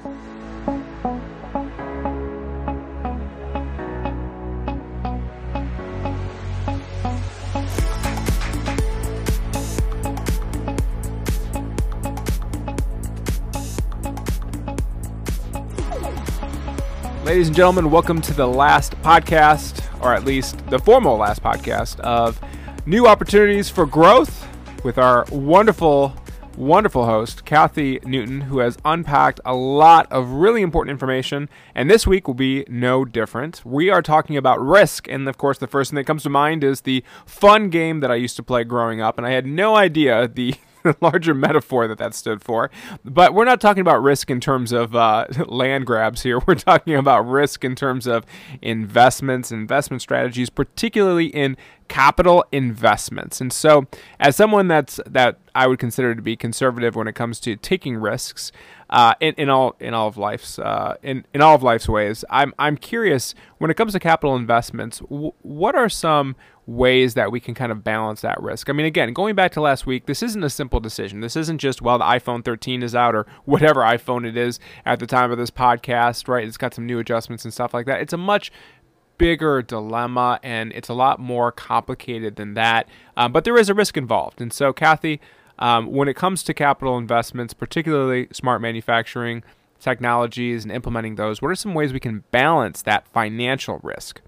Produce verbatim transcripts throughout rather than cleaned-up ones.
Ladies and gentlemen, welcome to the last podcast, or at least the formal last podcast of New Opportunities for Growth with our wonderful, wonderful host, Kathy Newton, who has unpacked a lot of really important information, and this week will be no different. We are talking about risk, and of course the first thing that comes to mind is the fun game that I used to play growing up, and I had no idea the larger metaphor that that stood for. But we're not talking about risk in terms of uh, land grabs here. We're talking about risk in terms of investments, investment strategies, particularly in capital investments. And so as someone that's that I would consider to be conservative when it comes to taking risks uh, in, in all in all of life's uh, in, in all of life's ways, I'm I'm curious when it comes to capital investments, w- what are some ways that we can kind of balance that risk? I mean, again, going back to last week, this isn't a simple decision. This isn't just, well, the iPhone thirteen is out or whatever iPhone it is at the time of this podcast, right? It's got some new adjustments and stuff like that. It's a much bigger dilemma, and it's a lot more complicated than that. Um, but there is a risk involved. And so, Kathy, um, when it comes to capital investments, particularly smart manufacturing technologies and implementing those, what are some ways we can balance that financial risk?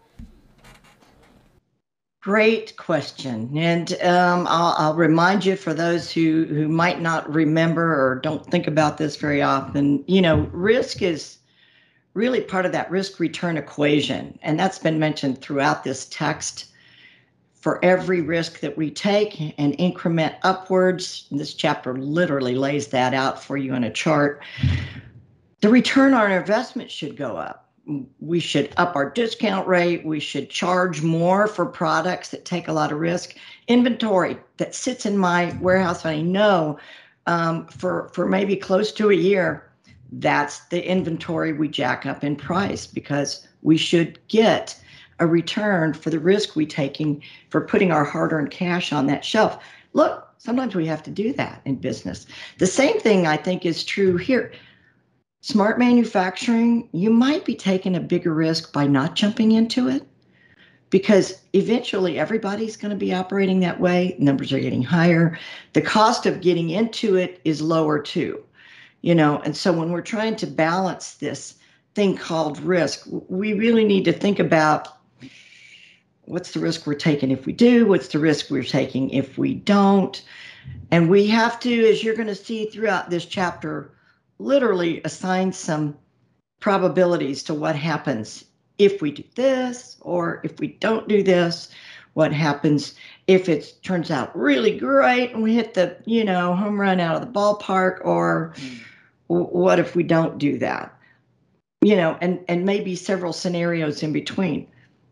Great question. And um, I'll, I'll remind you, for those who, who might not remember or don't think about this very often, you know, risk is really part of that risk return equation. And that's been mentioned throughout this text. For every risk that we take and increment upwards, this chapter literally lays that out for you in a chart, the return on our investment should go up. We should up our discount rate. We should charge more for products that take a lot of risk. Inventory that sits in my warehouse, and I know um, for, for maybe close to a year, that's the inventory we jack up in price because we should get a return for the risk we're taking for putting our hard-earned cash on that shelf. Look, sometimes we have to do that in business. The same thing I think is true here. Smart manufacturing, you might be taking a bigger risk by not jumping into it because eventually everybody's going to be operating that way. Numbers are getting higher. The cost of getting into it is lower too, you know, and so when we're trying to balance this thing called risk, we really need to think about what's the risk we're taking if we do, what's the risk we're taking if we don't. And we have to, as you're going to see throughout this chapter, literally assign some probabilities to what happens if we do this or if we don't do this, what happens if it turns out really great and we hit the, you know, home run out of the ballpark, or mm. what if we don't do that, you know, and, and maybe several scenarios in between.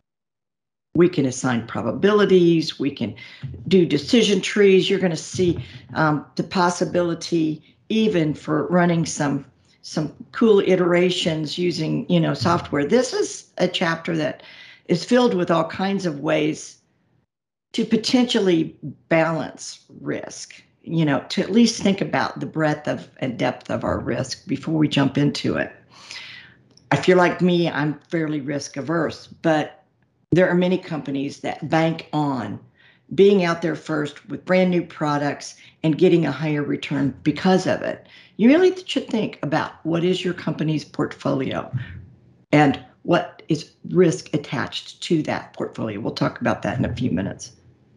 We can assign probabilities. We can do decision trees. You're going to see um, the possibility even for running some some cool iterations using, you know, software. This is a chapter that is filled with all kinds of ways to potentially balance risk, you know, to at least think about the breadth of and depth of our risk before we jump into it. I feel like me, I'm fairly risk averse, but there are many companies that bank on being out there first with brand new products and getting a higher return because of it. You really should think about what is your company's portfolio and what is risk attached to that portfolio. We'll talk about that in a few minutes.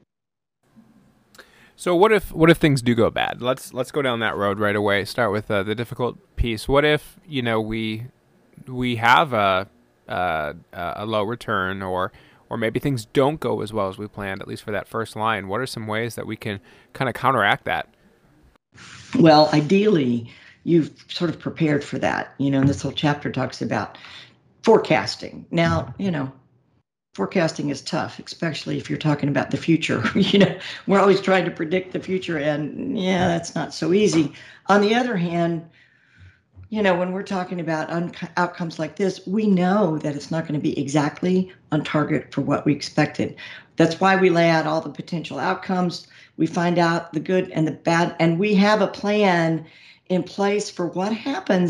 So what if what if things do go bad? Let's let's go down that road right away. Start with uh, the difficult piece. What if, you know, we we have a a, a low return, or or maybe things don't go as well as we planned, at least for that first line? What are some ways that we can kind of counteract that? Well, ideally, you've sort of prepared for that. You know, and this whole chapter talks about forecasting. Now, you know, forecasting is tough, especially if you're talking about the future. You know, we're always trying to predict the future, and yeah, that's not so easy. On the other hand, you know, when we're talking about un- outcomes like this, we know that it's not going to be exactly on target for what we expected. That's why we lay out all the potential outcomes. We find out the good and the bad, and we have a plan in place for what happens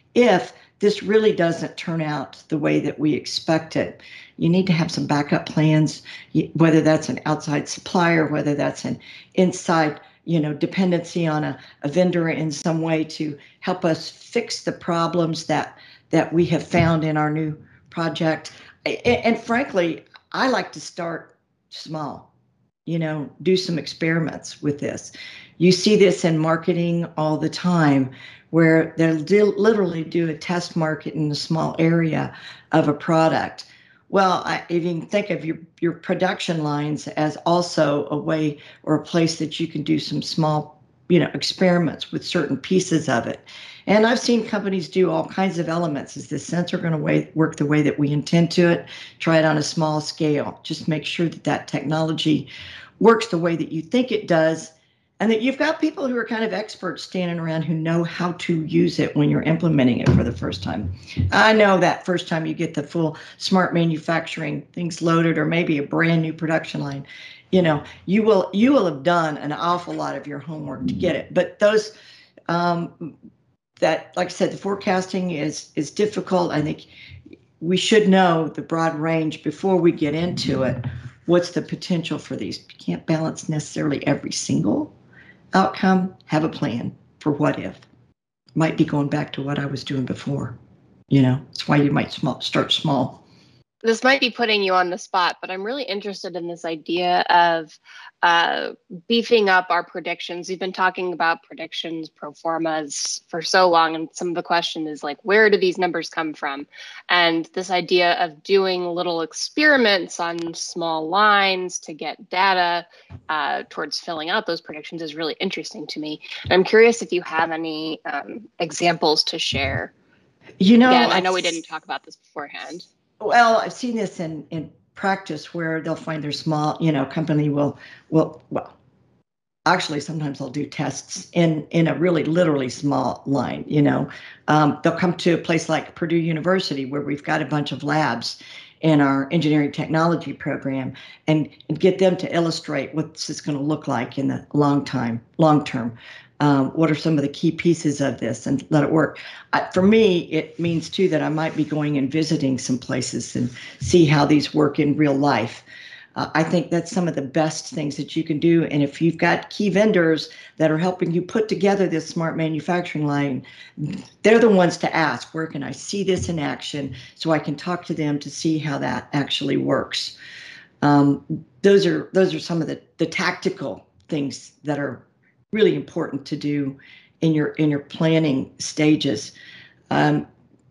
if this really doesn't turn out the way that we expect it. You need to have some backup plans, whether that's an outside supplier, whether that's an inside, you know, dependency on a, a vendor in some way to help us fix the problems that that we have found in our new project. And, and frankly, I like to start small, you know, do some experiments with this. You see this in marketing all the time, where they'll do, literally do a test market in a small area of a product. Well, I, if you can think of your, your production lines as also a way or a place that you can do some small, you know, experiments with certain pieces of it. And I've seen companies do all kinds of elements. Is this sensor going to work the way that we intend to it? Try it on a small scale. Just make sure that that technology works the way that you think it does, and that you've got people who are kind of experts standing around who know how to use it when you're implementing it for the first time. I know that first time you get the full smart manufacturing things loaded, or maybe a brand new production line, you know, you will you will have done an awful lot of your homework to get it. But those um, that, like I said, the forecasting is is difficult. I think we should know the broad range before we get into it. What's the potential for these? You can't balance necessarily every single outcome. Have a plan for what if. Might be going back to what I was doing before. You know, that's why you might small, start small. This might be putting you on the spot, but I'm really interested in this idea of uh, beefing up our predictions. We've been talking about predictions, pro formas for so long, and some of the question is like, where do these numbers come from? And this idea of doing little experiments on small lines to get data uh, towards filling out those predictions is really interesting to me. And I'm curious if you have any um, examples to share. You know, Again, I know we didn't talk about this beforehand. Well, I've seen this in, in practice where they'll find their small, you know, company will, will, well, actually sometimes they'll do tests in, in a really literally small line, you know. Um, they'll come to a place like Purdue University where we've got a bunch of labs in our engineering technology program, and, and get them to illustrate what this is going to look like in the long time, long term. Um, what are some of the key pieces of this, and let it work. Uh, for me, it means too that I might be going and visiting some places and see how these work in real life. Uh, I think that's some of the best things that you can do. And if you've got key vendors that are helping you put together this smart manufacturing line, they're the ones to ask, where can I see this in action so I can talk to them to see how that actually works. Um, those are those are some of the, the tactical things that are really important to do in your in your planning stages. Um,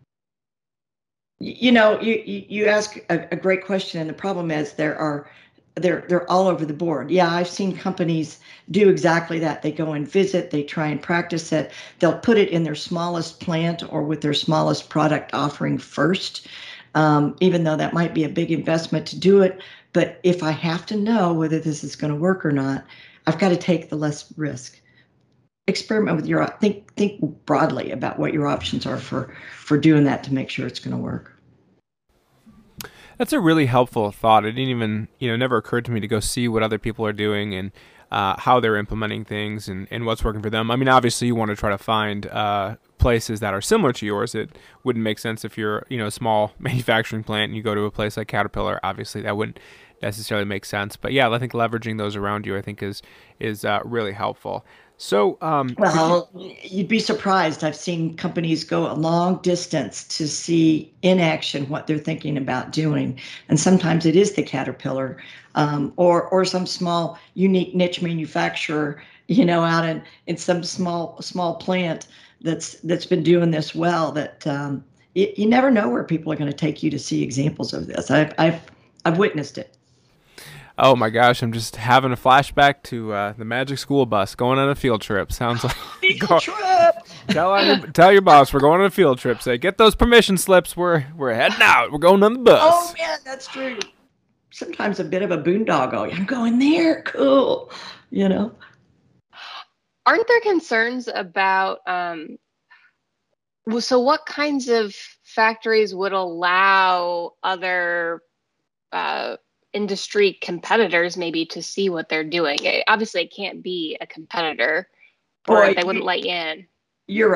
you know, you you ask a, a great question, and the problem is there are they're they're all over the board. Yeah, I've seen companies do exactly that. They go and visit, they try and practice it. They'll put it in their smallest plant or with their smallest product offering first, um, even though that might be a big investment to do it. But if I have to know whether this is going to work or not, I've got to take the less risk. Experiment with your, think think broadly about what your options are for, for doing that to make sure it's going to work. That's a really helpful thought. It didn't even, you know, never occurred to me to go see what other people are doing and uh, how they're implementing things and, and what's working for them. I mean, obviously you want to try to find uh, places that are similar to yours. It wouldn't make sense if you're, you know, a small manufacturing plant and you go to a place like Caterpillar. Obviously that wouldn't necessarily make sense. But yeah, I think leveraging those around you, I think is, is uh, really helpful. So, um, well, you, you'd be surprised. I've seen companies go a long distance to see in action what they're thinking about doing, and sometimes it is the Caterpillar, um, or or some small, unique niche manufacturer, you know, out in, in some small small plant that's that's been doing this well. That um, it, you never know where people are going to take you to see examples of this. I've I've I've witnessed it. Oh my gosh, I'm just having a flashback to uh, the Magic School Bus going on a field trip. Sounds like field go, trip. Tell your, tell your boss we're going on a field trip. Say, get those permission slips. We're we're heading out. We're going on the bus. Oh man, that's true. Sometimes a bit of a boondoggle. I'm going there. Cool. You know. Aren't there concerns about? Um, so, what kinds of factories would allow other? Uh, industry competitors maybe to see what they're doing? It, obviously it can't be a competitor or Boy, they wouldn't you, let you in. You're right.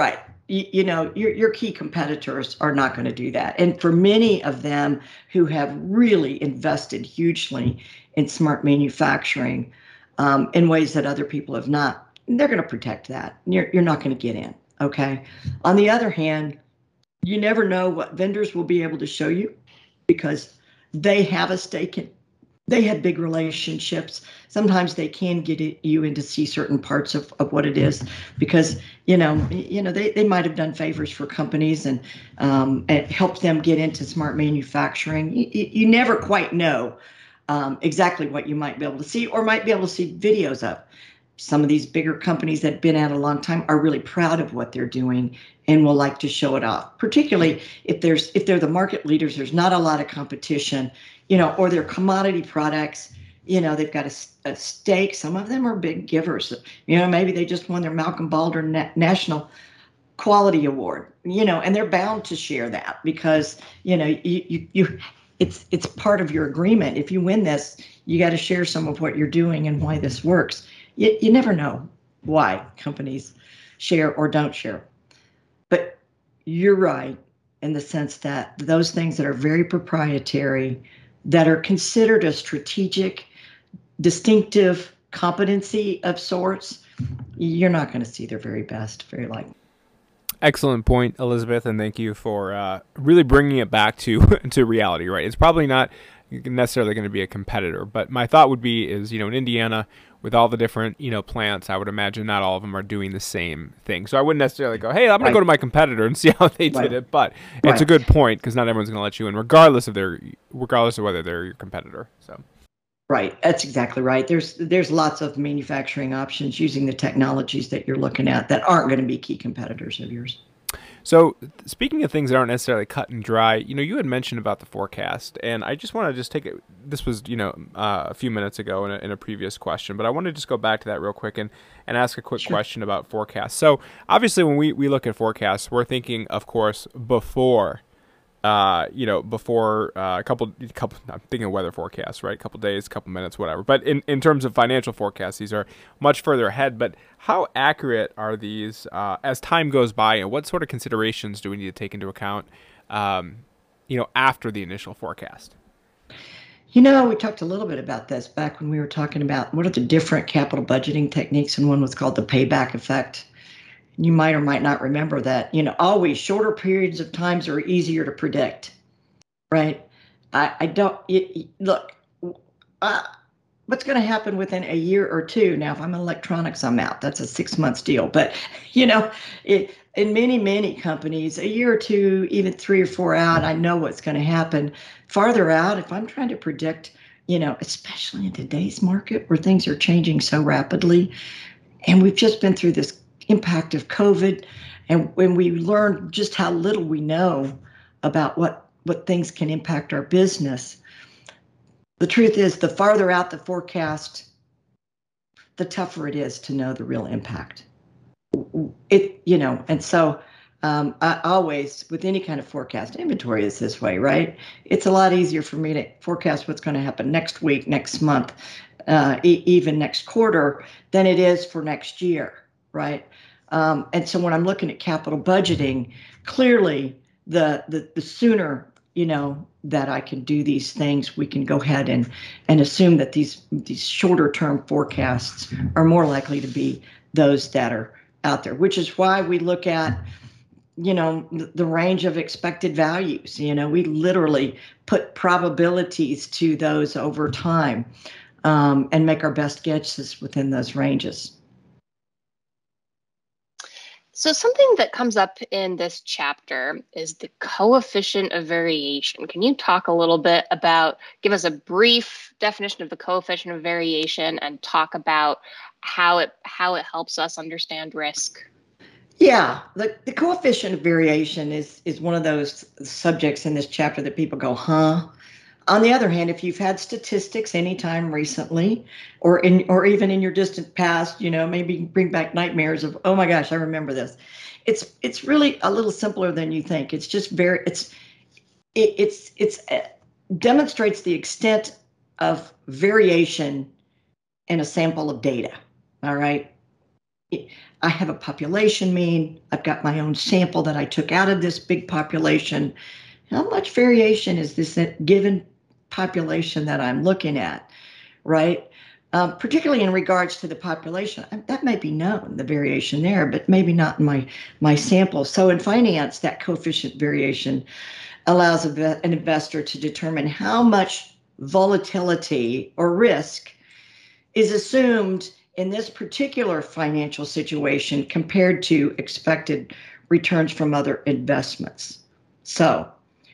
you, you know, your, your key competitors are not going to do that. And for many of them who have really invested hugely in smart manufacturing um, in ways that other people have not, they're going to protect that. You're, you're not going to get in. Okay. On the other hand, you never know what vendors will be able to show you because they have a stake in, they have big relationships. Sometimes they can get it, you in to see certain parts of, of what it is because, you know, you know, they, they might have done favors for companies and um, it helped them get into smart manufacturing. You, you never quite know um, exactly what you might be able to see or might be able to see videos of. Some of these bigger companies that have been at a long time are really proud of what they're doing and will like to show it off, particularly if there's if they're the market leaders, there's not a lot of competition, you know, or they're commodity products, you know, they've got a, a stake. Some of them are big givers. You know, maybe they just won their Malcolm Baldwin Na- National Quality Award, you know, and they're bound to share that because, you know, you, you, you it's it's part of your agreement. If you win this, you got to share some of what you're doing and why this works. You, you never know why companies share or don't share. But you're right in the sense that those things that are very proprietary, that are considered a strategic, distinctive competency of sorts, you're not going to see their very best, very likely. Excellent point, Elizabeth, and thank you for uh, really bringing it back to to reality, right? It's probably not necessarily going to be a competitor, but my thought would be is, you know, in Indiana, with all the different, you know, plants, I would imagine not all of them are doing the same thing. So I wouldn't necessarily go, hey, I'm going right. to go to my competitor and see how they did right. it. But right. it's a good point because not everyone's going to let you in, regardless of their, regardless of whether they're your competitor. So. Right. That's exactly right. There's there's lots of manufacturing options using the technologies that you're looking at that aren't going to be key competitors of yours. So speaking of things that aren't necessarily cut and dry, you know, you had mentioned about the forecast, and I just want to just take it. This was, you know, uh, a few minutes ago in a, in a previous question, but I want to just go back to that real quick and, and ask a quick sure. question about forecasts. So obviously when we, we look at forecasts, we're thinking, of course, before, uh, you know, before uh, a couple, couple, I'm thinking of weather forecasts, right? A couple days, a couple minutes, whatever. But in, in terms of financial forecasts, these are much further ahead. But how accurate are these uh, as time goes by, and what sort of considerations do we need to take into account, um, you know, after the initial forecast? You know, we talked a little bit about this back when we were talking about what are the different capital budgeting techniques, and one was called the payback effect. You might or might not remember that, you know, always shorter periods of times are easier to predict, right? I, I don't, it, look, uh, what's going to happen within a year or two? Now, if I'm in electronics, I'm out. That's a six months deal. But, you know, it, in many, many companies, a year or two, even three or four out, I know what's going to happen. Farther out, if I'm trying to predict, you know, especially in today's market where things are changing so rapidly, and we've just been through this impact of COVID, and when we learn just how little we know about what, what things can impact our business, the truth is the farther out the forecast, the tougher it is to know the real impact. It, you know, and so um, I always, with any kind of forecast, inventory is this way, right? It's a lot easier for me to forecast what's going to happen next week, next month, uh, e- even next quarter than it is for next year. Right. Um, and so when I'm looking at capital budgeting, clearly the, the the sooner, you know, that I can do these things, we can go ahead and and assume that these these shorter term forecasts are more likely to be those that are out there, which is why we look at, you know, the, the range of expected values. You know, we literally put probabilities to those over time um, and make our best guesses within those ranges. So something that comes up in this chapter is the coefficient of variation. Can you talk a little bit about, give us a brief definition of the coefficient of variation and talk about how it how it helps us understand risk? Yeah, the, the coefficient of variation is is one of those subjects in this chapter that people go, huh? On the other hand, if you've had statistics anytime recently, or in, or even in your distant past, you know, maybe bring back nightmares of, oh my gosh, I remember this. It's it's really a little simpler than you think. It's just very, it's it, it's it's uh, demonstrates the extent of variation in a sample of data. All right. I have a population mean. I've got my own sample that I took out of this big population. How much variation is this given population that I'm looking at, right? Um, particularly in regards to the population, that may be known, the variation there, but maybe not in my, my sample. So in finance, that coefficient variation allows a, an investor to determine how much volatility or risk is assumed in this particular financial situation compared to expected returns from other investments. So,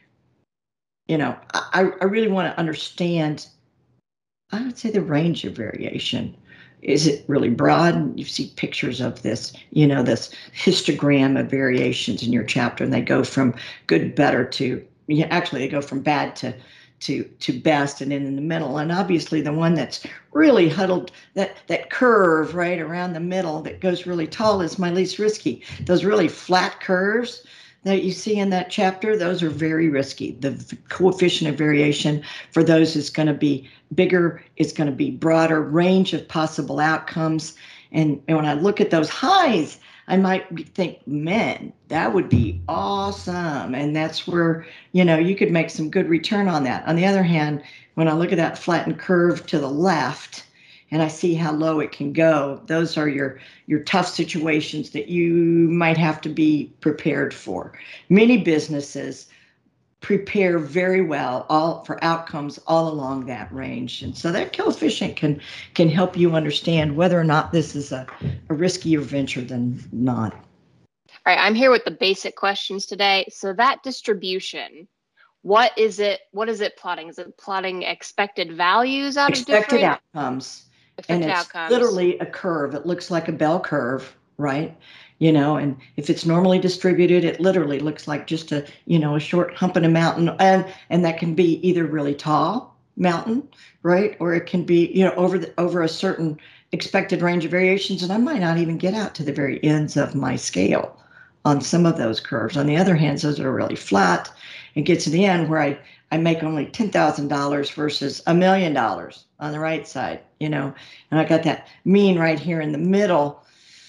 you know, I, I really want to understand, I would say, the range of variation. Is it really broad? You see pictures of this, you know, this histogram of variations in your chapter, and they go from good, better to, yeah, actually they go from bad to to to best, and then in the middle. And obviously the one that's really huddled, that that curve right around the middle that goes really tall is my least risky. Those really flat curves that you see in that chapter, those are very risky. The coefficient of variation for those is going to be bigger, it's going to be broader range of possible outcomes. And, and when I look at those highs, I might think, man, that would be awesome. And that's where, you know, you could make some good return on that. On the other hand, when I look at that flattened curve to the left and I see how low it can go, those are your, your tough situations that you might have to be prepared for. Many businesses prepare very well all for outcomes all along that range. And so that coefficient can can help you understand whether or not this is a, a riskier venture than not. All right, I'm here with the basic questions today. So that distribution, what is it, what is it plotting? Is it plotting expected values out expected of different outcomes? Expected and it's outcomes. Literally a curve. It looks like a bell curve, right? You know, and if it's normally distributed, it literally looks like just a, you know, a short hump in a mountain. And and that can be either really tall mountain, right? Or it can be, you know, over the, over a certain expected range of variations. And I might not even get out to the very ends of my scale on some of those curves. On the other hand, those are really flat and get to the end where I, I make only ten thousand dollars versus a million dollars on the right side, you know, and I got that mean right here in the middle.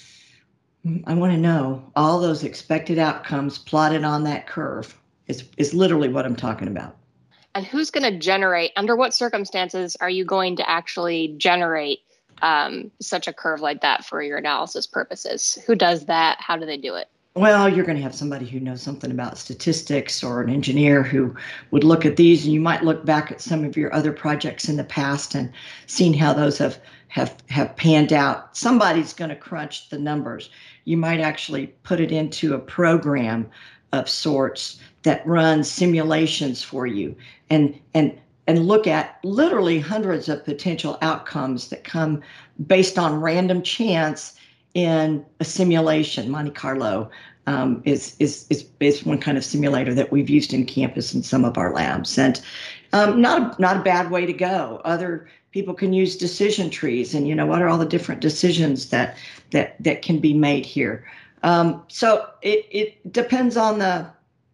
I want to know all those expected outcomes plotted on that curve is, is literally what I'm talking about. And who's going to generate, under what circumstances are you going to actually generate um, such a curve like that for your analysis purposes? Who does that? How do they do it? Well, you're going to have somebody who knows something about statistics or an engineer who would look at these, and you might look back at some of your other projects in the past and seen how those have have, have panned out. Somebody's going to crunch the numbers. You might actually put it into a program of sorts that runs simulations for you and and and look at literally hundreds of potential outcomes that come based on random chance in a simulation. Monte Carlo um, is, is is is one kind of simulator that we've used in campus in some of our labs, and um, not a, not a bad way to go. Other people can use decision trees, and you know, what are all the different decisions that that that can be made here. Um, so it it depends on the,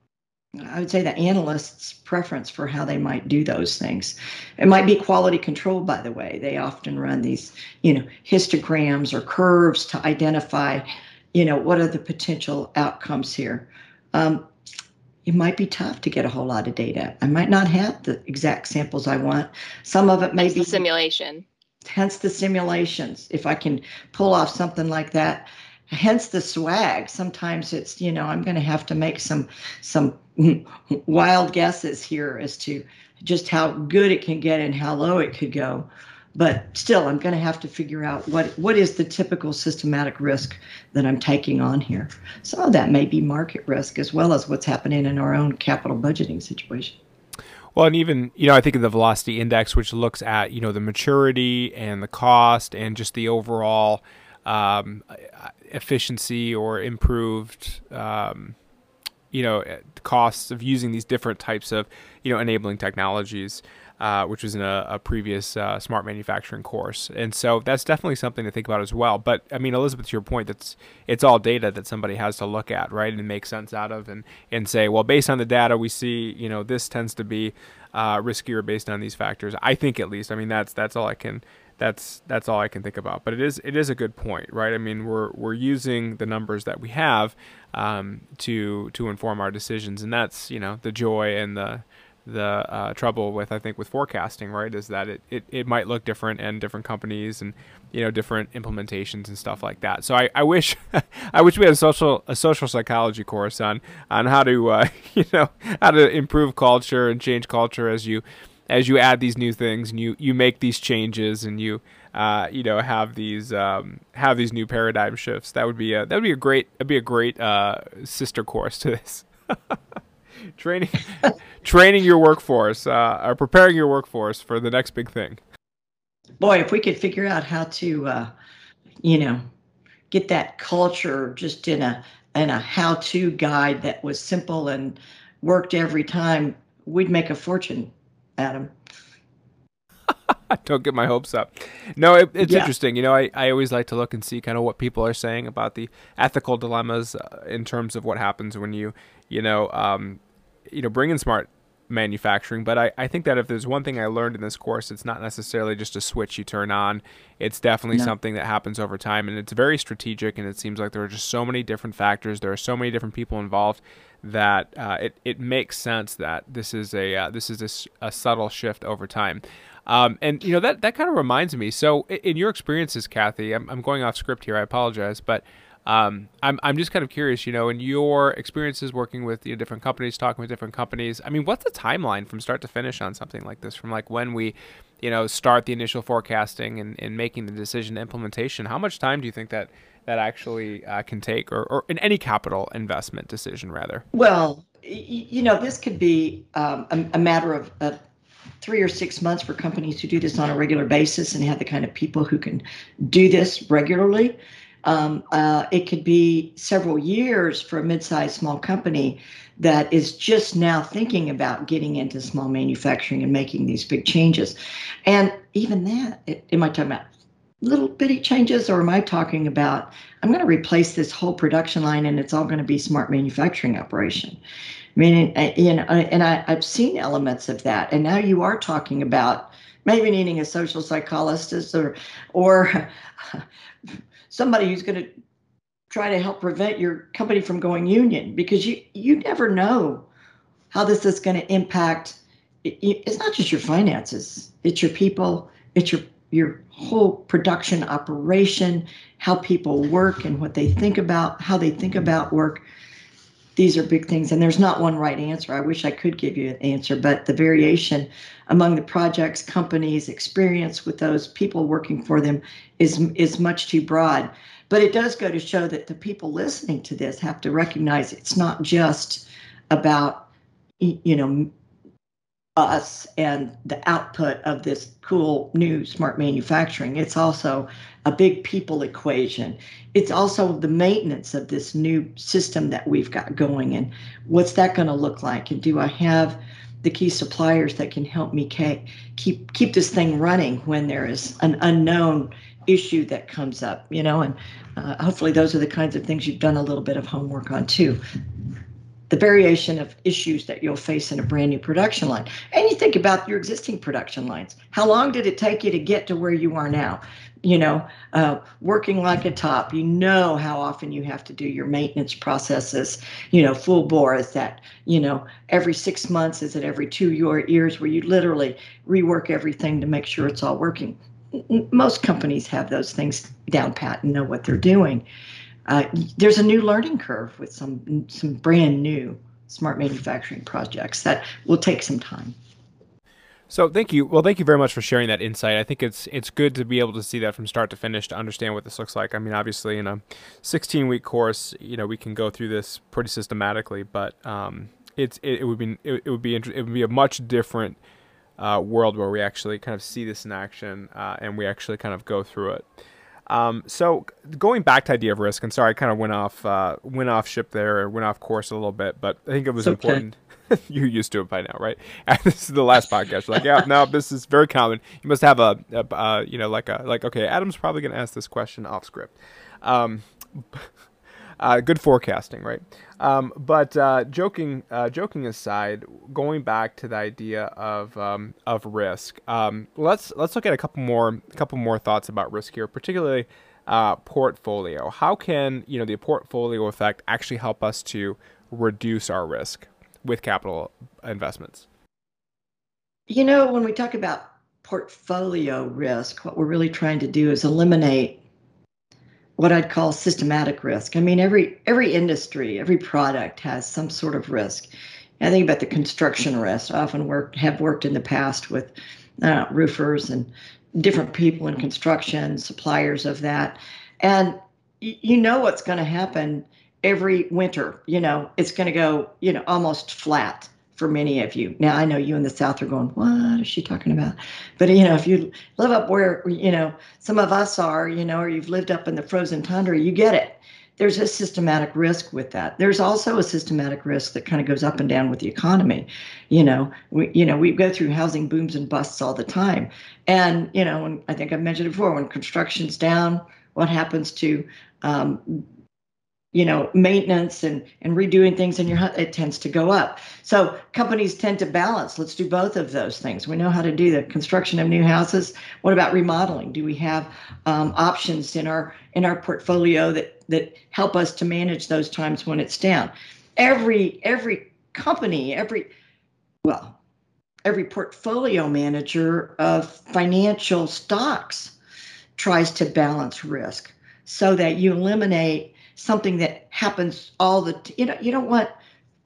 I would say, the analyst's preference for how they might do those things. It might be quality control, by the way. They often run these, you know, histograms or curves to identify, you know, what are the potential outcomes here. Um, it might be tough to get a whole lot of data. I might not have the exact samples I want. Some of it may Hence be the simulation. Hence the simulations. If I can pull off something like that, hence the swag. Sometimes it's, you know, I'm going to have to make some some wild guesses here as to just how good it can get and how low it could go. But still, I'm going to have to figure out what what is the typical systematic risk that I'm taking on here. Some of that may be market risk as well as what's happening in our own capital budgeting situation. Well, and even, you know, I think of the velocity index, which looks at, you know, the maturity and the cost and just the overall um, efficiency or improved, um, you know, costs of using these different types of, you know, enabling technologies, uh, which was in a, a previous uh, smart manufacturing course. And so that's definitely something to think about as well. But I mean, Elizabeth, to your point, that's it's all data that somebody has to look at, right, and make sense out of, and and say, well, based on the data we see, you know, this tends to be uh, riskier based on these factors. I think, at least. I mean, that's that's all I can that's that's all I can think about. But it is it is a good point, right? I mean, we're we're using the numbers that we have um, to to inform our decisions, and that's, you know, the joy and the the uh, trouble with, I think, with forecasting, right, is that it, it, it might look different and different companies and, you know, different implementations and stuff like that. So I, I wish I wish we had a social a social psychology course on on how to uh, you know, how to improve culture and change culture as you as you add these new things and you, you make these changes and you uh, you know, have these um, have these new paradigm shifts. That would be a that would be a great that'd be a great uh, sister course to this. Training, training your workforce, uh, or preparing your workforce for the next big thing. Boy, if we could figure out how to, uh, you know, get that culture just in a in a how-to guide that was simple and worked every time, we'd make a fortune, Adam. Don't get my hopes up. No, it, it's yeah. interesting. You know, I, I always like to look and see kind of what people are saying about the ethical dilemmas uh, in terms of what happens when you, you know, um, you know, bring in smart manufacturing. But I, I think that if there's one thing I learned in this course, it's not necessarily just a switch you turn on. It's definitely no. something that happens over time, and it's very strategic. And it seems like there are just so many different factors. There are so many different people involved that uh, it it makes sense that this is a uh, this is a, a subtle shift over time. Um, and, you know, that, that kind of reminds me. So in your experiences, Kathy, I'm, I'm going off script here. I apologize. But um, I'm, I'm just kind of curious, you know, in your experiences working with, you know, different companies, talking with different companies, I mean, what's the timeline from start to finish on something like this? From like when we, you know, start the initial forecasting and, and making the decision to implementation, how much time do you think that that actually uh, can take, or, or in any capital investment decision, rather? Well, you know, this could be um, a, a matter of, of three or six months for companies who do this on a regular basis and have the kind of people who can do this regularly. Um, uh, it could be several years for a mid-sized small company that is just now thinking about getting into small manufacturing and making these big changes. And even that, it, am I talking about little bitty changes, or am I talking about, I'm going to replace this whole production line and it's all going to be smart manufacturing operation? I mean, you know, and I, I've seen elements of that. And now you are talking about maybe needing a social psychologist or, or somebody who's going to try to help prevent your company from going union, because you, you never know how this is going to impact. It's not just your finances, it's your people, it's your, your whole production operation, how people work and what they think about, how they think about work. These are big things, and there's not one right answer. I wish I could give you an answer, but the variation among the projects, companies, experience with those people working for them is is much too broad. But it does go to show that the people listening to this have to recognize it's not just about, you know, us and the output of this cool new smart manufacturing. It's also a big people equation. It's also the maintenance of this new system that we've got going, and what's that going to look like? And do I have the key suppliers that can help me keep keep this thing running when there is an unknown issue that comes up, you know? And uh, hopefully those are the kinds of things you've done a little bit of homework on too. The variation of issues that you'll face in a brand new production line. And you think about your existing production lines. How long did it take you to get to where you are now? You know, uh, working like a top, you know how often you have to do your maintenance processes, you know, full bore. Is that, you know, every six months? Is it every two years where you literally rework everything to make sure it's all working? Most companies have those things down pat and know what they're doing. Uh, there's a new learning curve with some some brand new smart manufacturing projects that will take some time. So thank you. Well, thank you very much for sharing that insight. I think it's it's good to be able to see that from start to finish to understand what this looks like. I mean, obviously, in a sixteen-week course, you know, we can go through this pretty systematically, but um, it's it, it would be it, it would be it would be a much different uh, world where we actually kind of see this in action uh, and we actually kind of go through it. Um, so going back to idea of risk, and sorry, I kind of went off, uh, went off ship there, or went off course a little bit, but I think it was it's okay. important. You're used to it by now, right? And this is the last podcast. You're like, yeah, no, this is very common. You must have a, a uh, you know, like a, like, okay, Adam's probably going to ask this question off script. Um, Uh, good forecasting, right? Um, but uh, joking, uh, joking aside, going back to the idea of um, of risk, um, let's let's look at a couple more a couple more thoughts about risk here, particularly uh, portfolio. How can you know the portfolio effect actually help us to reduce our risk with capital investments? You know, when we talk about portfolio risk, what we're really trying to do is eliminate what I'd call systematic risk. I mean, every every industry, every product has some sort of risk. I think about the construction risk. I often work have worked in the past with uh, roofers and different people in construction, suppliers of that, and y- you know what's going to happen every winter. You know, it's going to go, you know, almost flat for many of you. Now, I know you in the South are going, what is she talking about? But, you know, if you live up where, you know, some of us are, you know, or you've lived up in the frozen tundra, you get it. There's a systematic risk with that. There's also a systematic risk that kind of goes up and down with the economy. You know, we, you know, we go through housing booms and busts all the time. And, you know, when, I think I've mentioned it before, when construction's down, what happens to um, you know, maintenance and, and redoing things in your home, it tends to go up. So companies tend to balance. Let's do both of those things. We know how to do the construction of new houses. What about remodeling? Do we have um, options in our in our portfolio that that help us to manage those times when it's down? Every every company, every well, every portfolio manager of financial stocks tries to balance risk so that you eliminate something that happens all the t- you know you don't want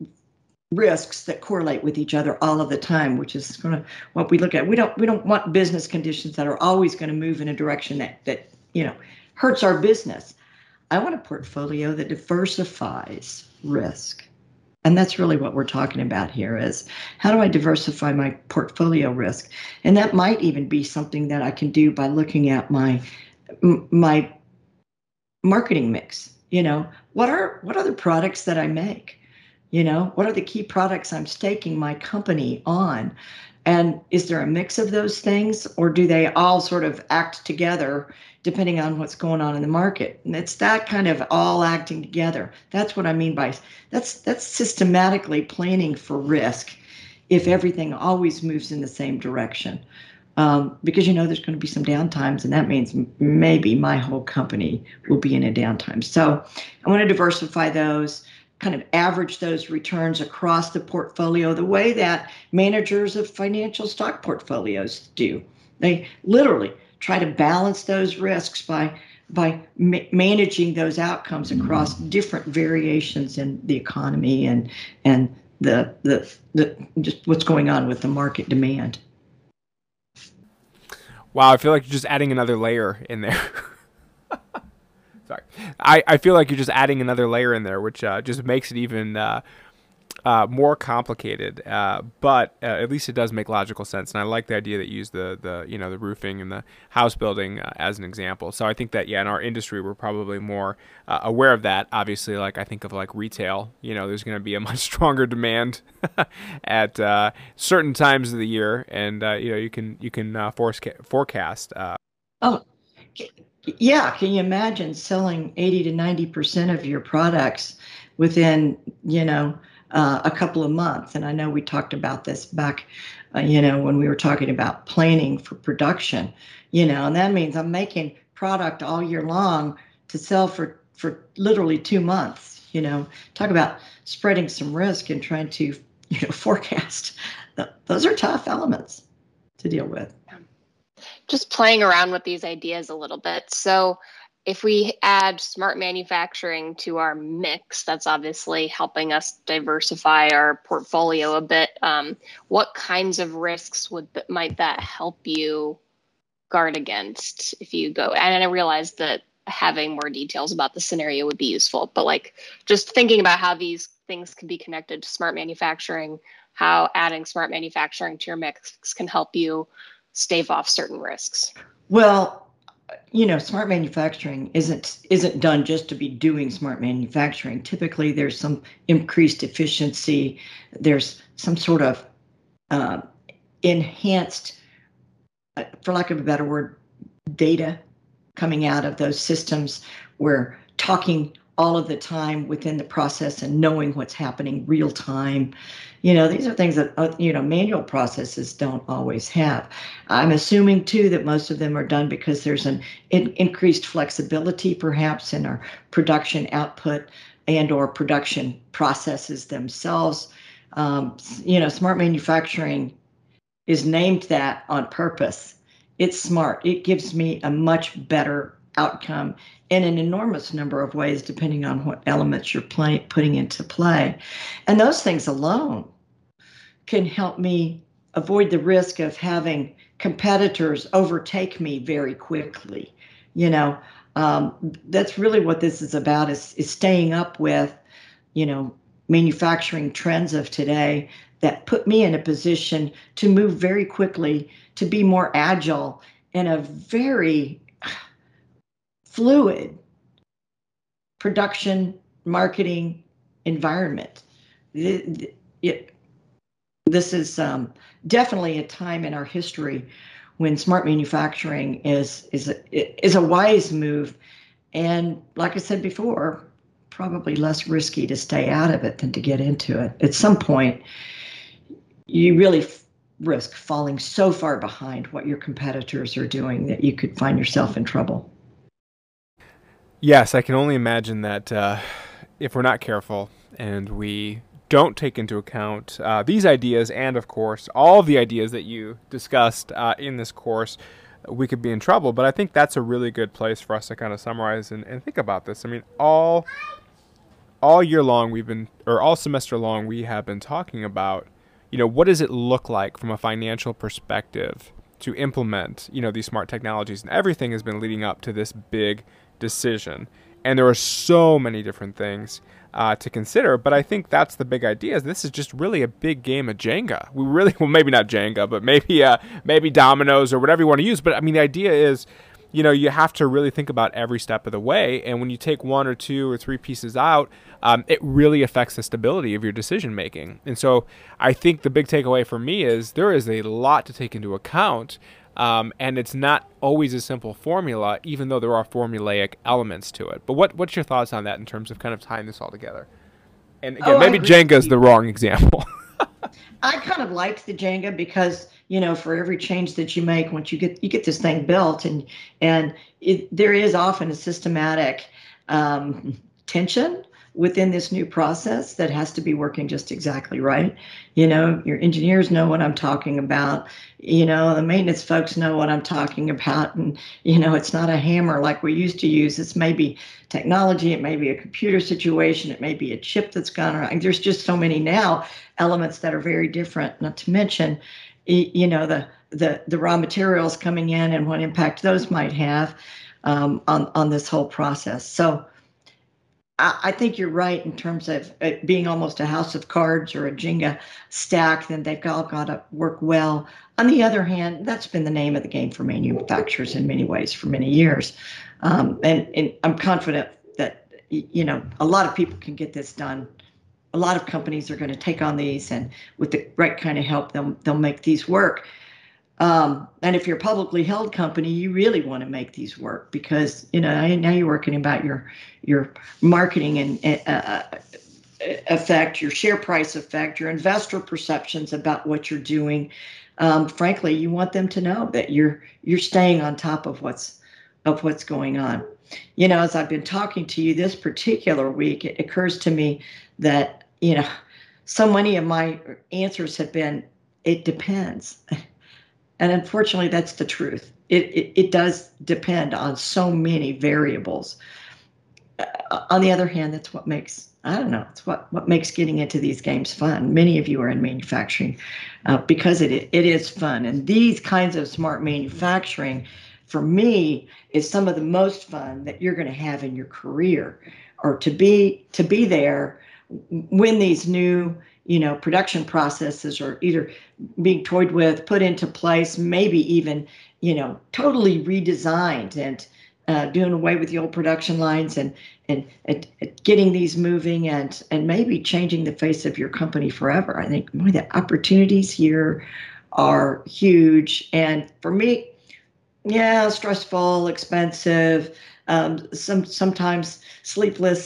risks that correlate with each other all of the time, which is kind of what we look at. We don't we don't want business conditions that are always going to move in a direction that that you know hurts our business. I want a portfolio that diversifies risk. And that's really what we're talking about here is how do I diversify my portfolio risk? And that might even be something that I can do by looking at my my marketing mix. You know, what are what are the products that I make? You know, what are the key products I'm staking my company on? And is there a mix of those things, or do they all sort of act together depending on what's going on in the market? And it's that kind of all acting together. That's what I mean by that's that's systematically planning for risk if everything always moves in the same direction. Um, because you know there's going to be some downtimes, and that means m- maybe my whole company will be in a downtime. So I want to diversify those, kind of average those returns across the portfolio the way that managers of financial stock portfolios do. They literally try to balance those risks by by ma- managing those outcomes across different variations in the economy and and the the the just what's going on with the market demand. Wow, I feel like you're just adding another layer in there. Sorry. I, I feel like you're just adding another layer in there, which uh, just makes it even uh, uh, more complicated. Uh, but uh, at least it does make logical sense. And I like the idea that you use the, the you know the roofing and the house building uh, as an example. So I think that, yeah, in our industry, we're probably more uh, aware of that. Obviously, like I think of like retail, you know, there's going to be a much stronger demand at uh, certain times of the year. And, uh, you know, you can you can uh, forecast. forecast uh, Oh, yeah. Can you imagine selling eighty to ninety percent of your products within, you know, uh, a couple of months? And I know we talked about this back, uh, you know, when we were talking about planning for production, you know, and that means I'm making product all year long to sell for, for literally two months, you know, talk about spreading some risk and trying to, you know, forecast. Those are tough elements to deal with. Just playing around with these ideas a little bit. So if we add smart manufacturing to our mix, that's obviously helping us diversify our portfolio a bit. Um, what kinds of risks would might that help you guard against if you go? And I realize that having more details about the scenario would be useful, but like just thinking about how these things can be connected to smart manufacturing, how adding smart manufacturing to your mix can help you stave off certain risks. Well, you know, smart manufacturing isn't isn't done just to be doing smart manufacturing. Typically, there's some increased efficiency. There's some sort of uh, enhanced, uh, for lack of a better word, data coming out of those systems. We're talking all of the time within the process and knowing what's happening real time. You know, these are things that, uh, you know, manual processes don't always have. I'm assuming, too, that most of them are done because there's an in- increased flexibility, perhaps, in our production output and or production processes themselves. Um, you know, smart manufacturing is named that on purpose. It's smart. It gives me a much better outcome in an enormous number of ways, depending on what elements you're play, putting into play. And those things alone can help me avoid the risk of having competitors overtake me very quickly. You know, um, that's really what this is about, is, is staying up with, you know, manufacturing trends of today that put me in a position to move very quickly, to be more agile in a very fluid production marketing environment. It, it, this is um, definitely a time in our history when smart manufacturing is is a, is a wise move, and like I said before, probably less risky to stay out of it than to get into it. At some point, you really f- risk falling so far behind what your competitors are doing that you could find yourself in trouble. Yes, I can only imagine that uh, if we're not careful and we don't take into account uh, these ideas and, of course, all of the ideas that you discussed uh, in this course, we could be in trouble. But I think that's a really good place for us to kind of summarize and, and think about this. I mean, all all year long we've been, or all semester long, we have been talking about, you know, what does it look like from a financial perspective to implement, you know, these smart technologies, and everything has been leading up to this big decision. And there are so many different things uh, to consider, but I think that's the big idea. Is this is just really a big game of Jenga. We really, well, maybe not Jenga, but maybe uh, maybe dominoes or whatever you want to use. But I mean, the idea is, you know, you have to really think about every step of the way. And when you take one or two or three pieces out, um, it really affects the stability of your decision making. And so I think the big takeaway for me is there is a lot to take into account. Um, and it's not always a simple formula, even though there are formulaic elements to it. But what what's your thoughts on that in terms of kind of tying this all together? And again, Oh, maybe Jenga is the wrong example. I kind of like the Jenga because, you know, for every change that you make, once you get you get this thing built, and and it, there is often a systematic um, tension within this new process that has to be working just exactly right. You know, your engineers know what I'm talking about. You know, the maintenance folks know what I'm talking about. And, you know, it's not a hammer like we used to use. It's maybe technology. It may be a computer situation. It may be a chip that's gone wrong. There's just so many now elements that are very different, not to mention, you know, the the, the raw materials coming in and what impact those might have um, on, on this whole process. So I think you're right in terms of it being almost a house of cards or a Jenga stack, then they've all got to work well. On the other hand, that's been the name of the game for manufacturers in many ways for many years. Um, and, and I'm confident that, you know, a lot of people can get this done. A lot of companies are going to take on these, and with the right kind of help, they'll, they'll make these work. Um, and if you're a publicly held company, you really want to make these work because, you know, now you're working about your your marketing and uh, effect, your share price effect, your investor perceptions about what you're doing. Um, frankly, you want them to know that you're you're staying on top of what's of what's going on. You know, as I've been talking to you this particular week, it occurs to me that, you know, so many of my answers have been, it depends. And unfortunately, that's the truth. It, it it does depend on so many variables. Uh, on the other hand, that's what makes, I don't know, it's what, what makes getting into these games fun. Many of you are in manufacturing uh, because it it is fun. And these kinds of smart manufacturing, for me, is some of the most fun that you're going to have in your career, or to be to be there when these new, you know, production processes are either being toyed with, put into place, maybe even, you know, totally redesigned, and uh, doing away with the old production lines, and, and and getting these moving, and and maybe changing the face of your company forever. I think boy, the opportunities here are huge. And for me, yeah, stressful, expensive, um, some sometimes sleepless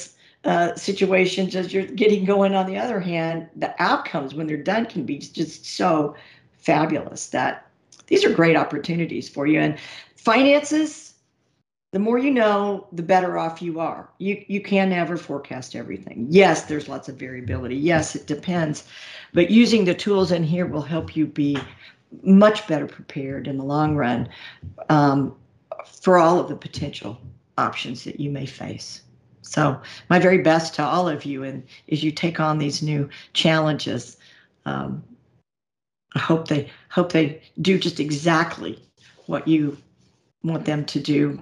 uh, situations as you're getting going. On the other hand, the outcomes when they're done can be just so fabulous that these are great opportunities for you. And finances, the more you know, the better off you are. You you can never forecast everything. Yes, there's lots of variability. Yes, it depends. But using the tools in here will help you be much better prepared in the long run um, for all of the potential options that you may face. So my very best to all of you, and as you take on these new challenges, um, I hope they hope they do just exactly what you want them to do.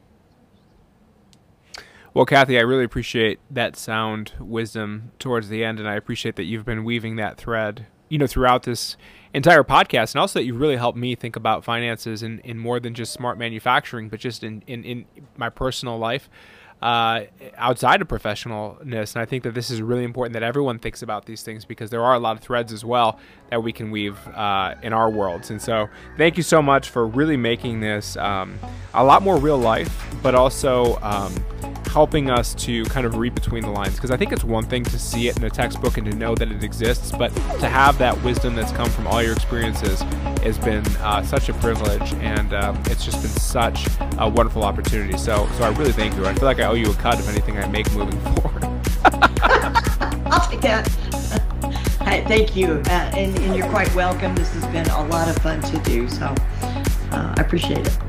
Well, Kathy, I really appreciate that sound wisdom towards the end, and I appreciate that you've been weaving that thread, you know, throughout this entire podcast, and also that you really helped me think about finances in, in more than just smart manufacturing, but just in, in, in my personal life, uh, outside of professionalness. And I think that this is really important that everyone thinks about these things, because there are a lot of threads as well that we can weave uh, in our worlds. And so thank you so much for really making this um, a lot more real life, but also um, helping us to kind of read between the lines, because I think it's one thing to see it in a textbook and to know that it exists, but to have that wisdom that's come from all your experiences has been uh, such a privilege, and um, it's just been such a wonderful opportunity. So, so I really thank you. I feel like I owe you a cut of anything I make moving forward. I'll take that. Hi, thank you, uh, and, and you're quite welcome. This has been a lot of fun to do, so uh, I appreciate it.